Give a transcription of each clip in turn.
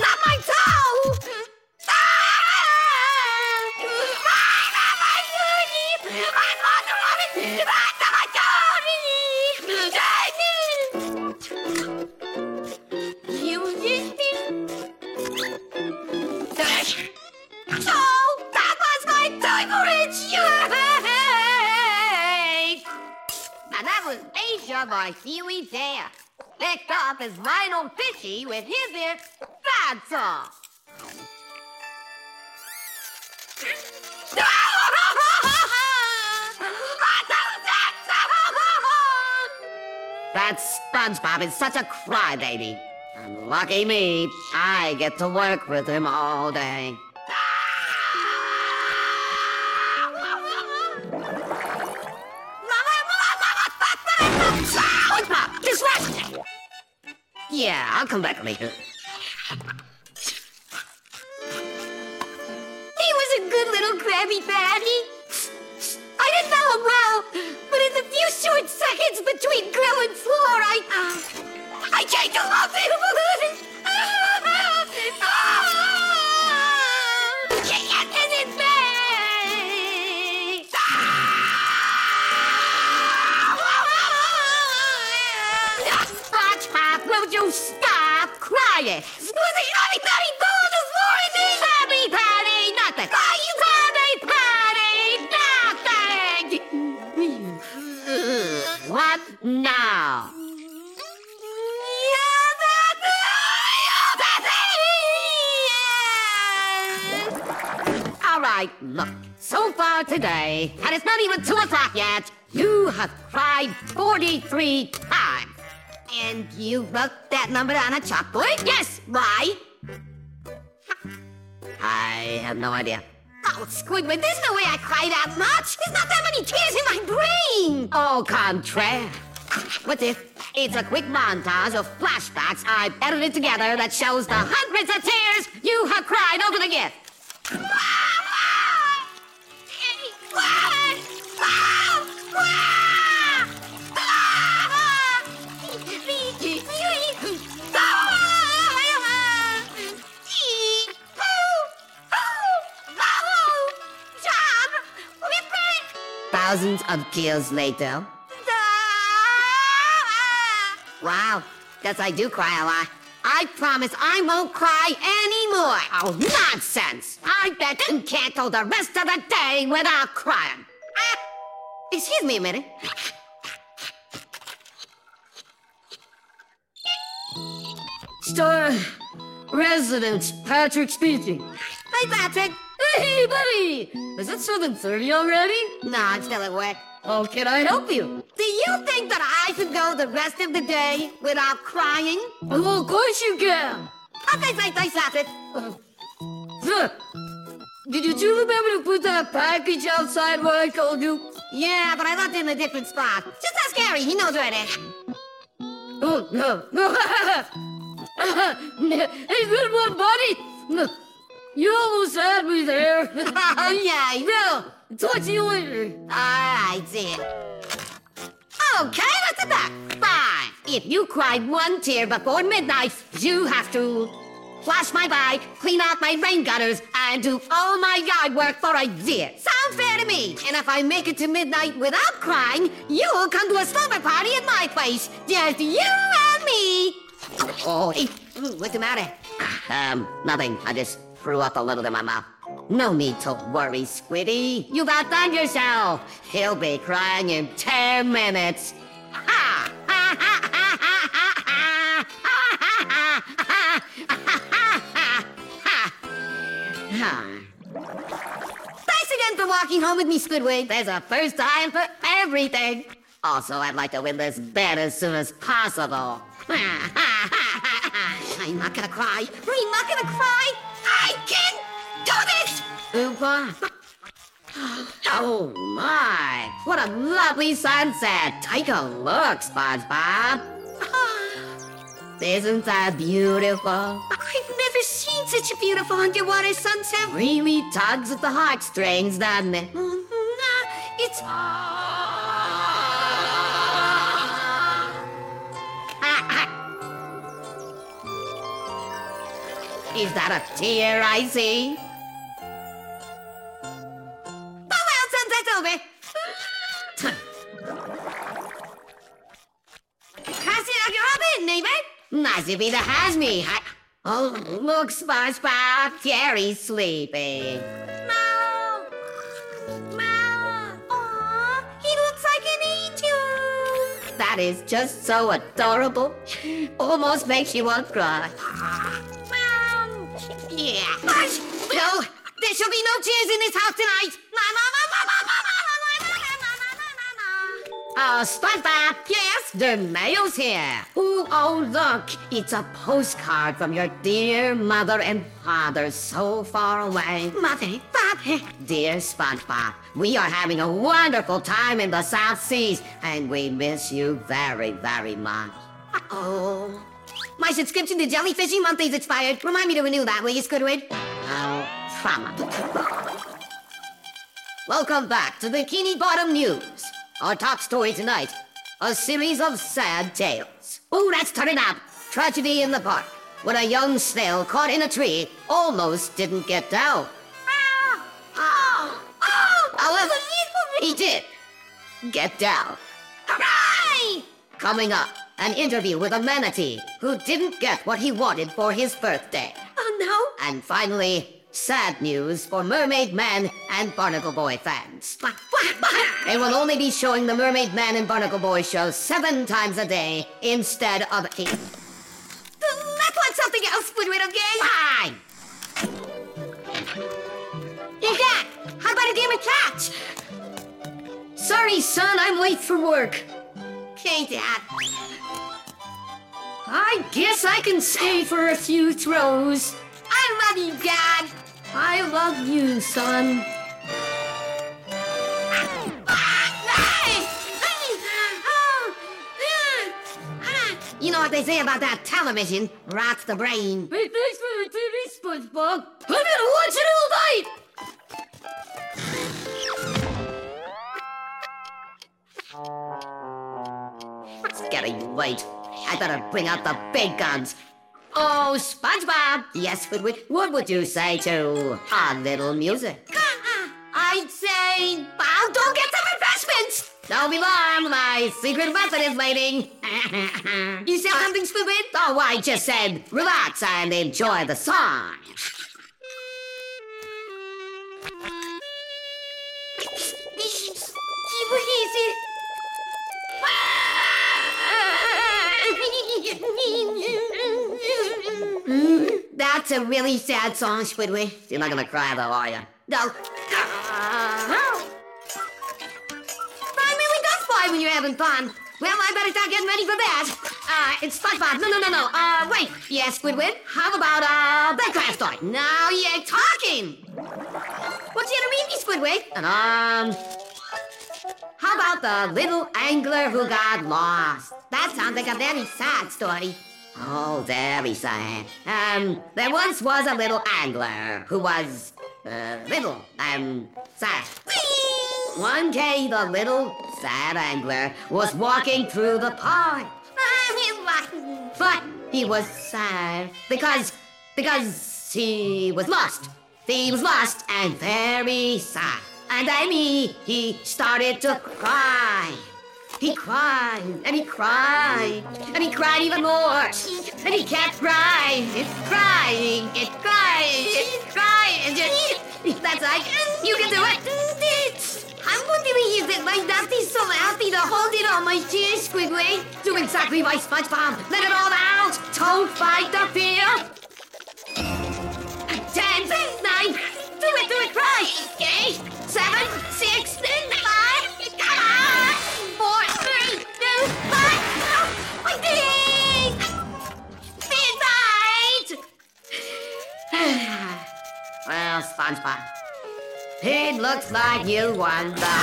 Stop my toe! By Huey Dare. Next up is Lionel Fishy with his hit, That's All. That SpongeBob is such a crybaby. And lucky me, I get to work with him all day. Yeah, I'll come back later. He was a good little Krabby Patty. I didn't know him well, but in the few short seconds between grill and floor, I changed a lot of him. Is it me? SpongeBob, will you stop crying? Was it Krabby Patty going this morning? Krabby Patty, nothing. Krabby Patty, nothing. What now? All right, look. So far today, and it's not even 2 o'clock yet, you have cried 43 times. And you wrote that number on a chalkboard? Yes. Why? I have no idea. Oh, Squidward, there's no way I cry that much. There's not that many tears in my brain. Au contraire. What's this? It's a quick montage of flashbacks I've edited together that shows the hundreds of tears you have cried over the gift. Thousands of tears later. Wow, guess I do cry a lot. I promise I won't cry anymore. Oh, nonsense. I bet you can't go the rest of the day without crying. Excuse me a minute. Store residence, Patrick speaking. Hey, Patrick. Hey, buddy. Is it 7:30 already? No, I'm still at work. Oh, can I help you? Do you think that I should go the rest of the day without crying? Oh, of course you can. Okay, thanks, Patrick. Did you two remember to put that package outside where I called you? Yeah, but I left it in a different spot. Just ask Gary, he knows where it is. Oh, no. Hey, good one, buddy. You almost had me there. Yeah, no. Talk to you later. Alright, see ya. Okay, that's enough. Fine. If you cried one tear before midnight, you have to flush my bike, clean out my rain gutters, and do all my yard work for a year. Sounds fair to me. And if I make it to midnight without crying, you'll come to a slumber party at my place. Just you and me. Oh, hey, what's the matter? Nothing. I just threw up a little in my mouth. No need to worry, Squiddy. You've outdone yourself. He'll be crying in 10 minutes. Ha! Ha! Ha! Ha! Ha! Ha! Thanks again for walking home with me, Squidward. There's a first time for everything. Also, I'd like to win this bet as soon as possible. I'm not gonna cry. I'm not gonna cry. I can do this! Oopa. Oh my, what a lovely sunset. Take a look, SpongeBob. Isn't that beautiful? I've never seen such a beautiful underwater sunset. Really tugs at the heartstrings, doesn't it? It's... Is that a tear I see? Oh, well, sunset's over. Pass it out your oven, neighbor. Nice if he has me. Oh, look, SpongeBob. Jerry's sleeping. Meow. Meow. Aw, he looks like an angel. That is just so adorable. Almost makes you want to cry. Meow. Yeah. Hush! No, there shall be no tears in this house tonight. Oh, SpongeBob. Yes? The mail's here. Ooh, oh, look. It's a postcard from your dear mother and father so far away. Mother, father. Dear SpongeBob, we are having a wonderful time in the South Seas, and we miss you very, very much. Oh. My subscription to Jellyfishing Monthly's expired. Remind me to renew that, will you, Squidward? Oh, promise. Welcome back to Bikini Bottom News. Our top story tonight, a series of sad tales. Oh, that's turning up. Tragedy in the park, when a young snail caught in a tree almost didn't get down. However, he did get down. Hooray! Coming up, an interview with a manatee who didn't get what he wanted for his birthday. Oh, no. And finally, sad news for Mermaid Man and Barnacle Boy fans. What? They will only be showing the Mermaid Man and Barnacle Boy show 7 times a day instead of 8. Let's watch something else, Squidward, okay? Fine! Hey, Dad, how about a game of catch? Sorry, son, I'm late for work. Okay, Dad. I guess I can stay for a few throws. I love you, Dad. I love you, son. You know what they say about that television? Rots the brain. Hey, thanks for the TV, SpongeBob. I'm gonna watch it all night! It's getting late. I better bring out the big guns. Oh, SpongeBob! Yes, Squidward? What would you say to a little music? I'd say, I'll go get some refreshments. Don't be long, my secret weapon is waiting. You said something, Squidward? Oh, I just said relax and enjoy the song. What is it? That's a really sad song, Squidward. You're not gonna cry though, are you? No. Time really does fly when you're having fun. Well, I better start getting ready for that. It's SpongeBob. No. Wait. Yes, Squidward? How about, that kind of story? Now you're talking. What you gonna read me, Squidward? And how about the little angler who got lost? That sounds like a very sad story. Oh, very sad. There once was a little angler who was, little and sad. One day, the little sad angler was walking through the pond. But he was sad because he was lost. He was lost and very sad. And then he started to cry. He cried, and he cried, and he cried even more. And he kept crying, and crying, and crying, and crying. That's right, you can do it. I'm wondering if it like that is so happy to hold it on my chest, Squidward. Do exactly right, SpongeBob. Let it all out. Don't fight the fear. 10, 9, do it, cry. 8, 7, 6, 5, come on. 4, 3, 2, 1. I did it! Midnight! Well, SpongeBob, it looks like you won the...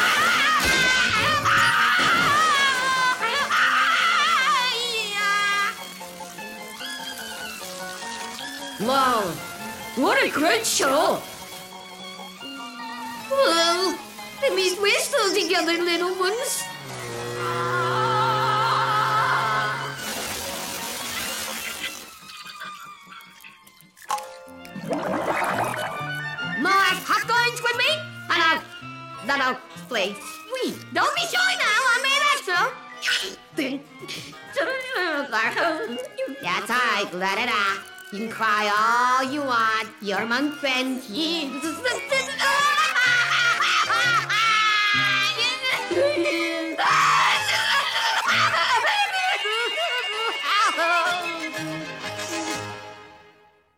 Whoa! What a great show! Well, at least we're still together, little ones. that'll play sweet. Don't be shy now, I made extra. That's right, let it out. You can cry all you want. You're my friend.